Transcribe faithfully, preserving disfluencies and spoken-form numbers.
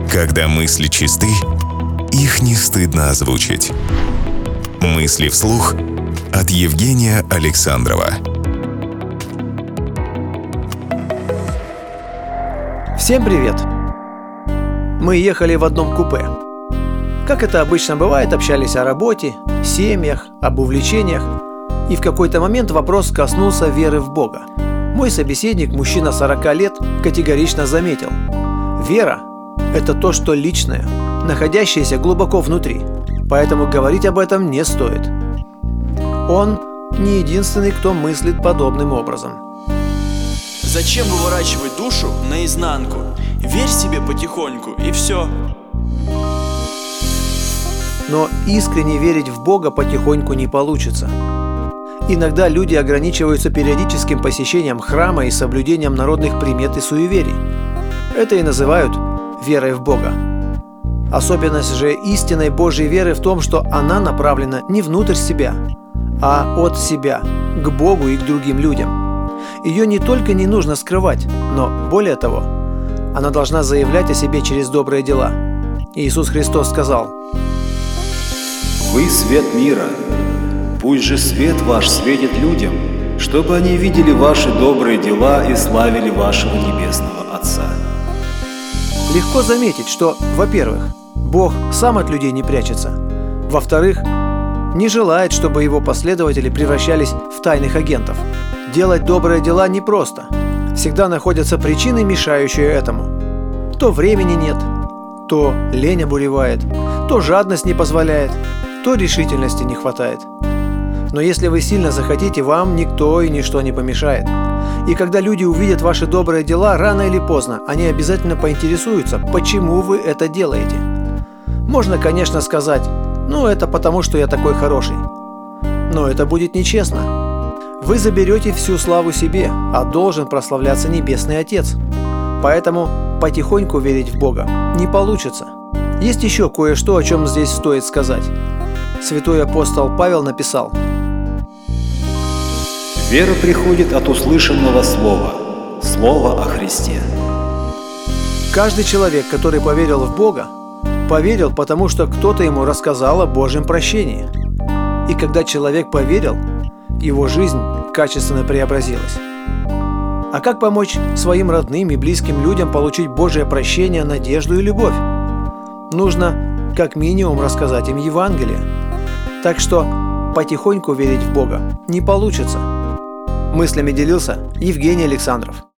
Когда мысли чисты, их не стыдно озвучить. Мысли вслух от Евгения Александрова. Всем привет! Мы ехали в одном купе. Как это обычно бывает, общались о работе, семьях, об увлечениях, и в какой-то момент вопрос коснулся веры в Бога. Мой собеседник, мужчина сорока лет, категорично заметил: вера – это то, что личное, находящееся глубоко внутри, поэтому говорить об этом не стоит. Он не единственный, кто мыслит подобным образом. Зачем выворачивать душу наизнанку? Верь себе потихоньку, и все. Но искренне верить в Бога потихоньку не получится. Иногда люди ограничиваются периодическим посещением храма и соблюдением народных примет и суеверий. Это и называют верой в Бога. Особенность же истинной Божьей веры в том, что она направлена не внутрь себя, а от себя, к Богу и к другим людям. Ее не только не нужно скрывать, но, более того, она должна заявлять о себе через добрые дела. Иисус Христос сказал: «Вы свет мира. Пусть же свет ваш светит людям, чтобы они видели ваши добрые дела и славили вашего небесного Отца». Легко заметить, что, во-первых, Бог сам от людей не прячется. Во-вторых, не желает, чтобы его последователи превращались в тайных агентов. Делать добрые дела непросто. Всегда находятся причины, мешающие этому. То времени нет, то лень обуревает, то жадность не позволяет, то решительности не хватает. Но если вы сильно захотите, вам никто и ничто не помешает. И когда люди увидят ваши добрые дела, рано или поздно они обязательно поинтересуются, почему вы это делаете. Можно, конечно, сказать: «Ну, это потому, что я такой хороший». Но это будет нечестно. Вы заберете всю славу себе, а должен прославляться Небесный Отец. Поэтому потихоньку верить в Бога не получится. Есть еще кое-что, о чем здесь стоит сказать. Святой апостол Павел написал: «Вера приходит от услышанного слова, слова о Христе». Каждый человек, который поверил в Бога, поверил, потому что кто-то ему рассказал о Божьем прощении. И когда человек поверил, его жизнь качественно преобразилась. А как помочь своим родным и близким людям получить Божье прощение, надежду и любовь? Нужно как минимум рассказать им Евангелие. Так что потихоньку верить в Бога не получится. Мыслями делился Евгений Александров.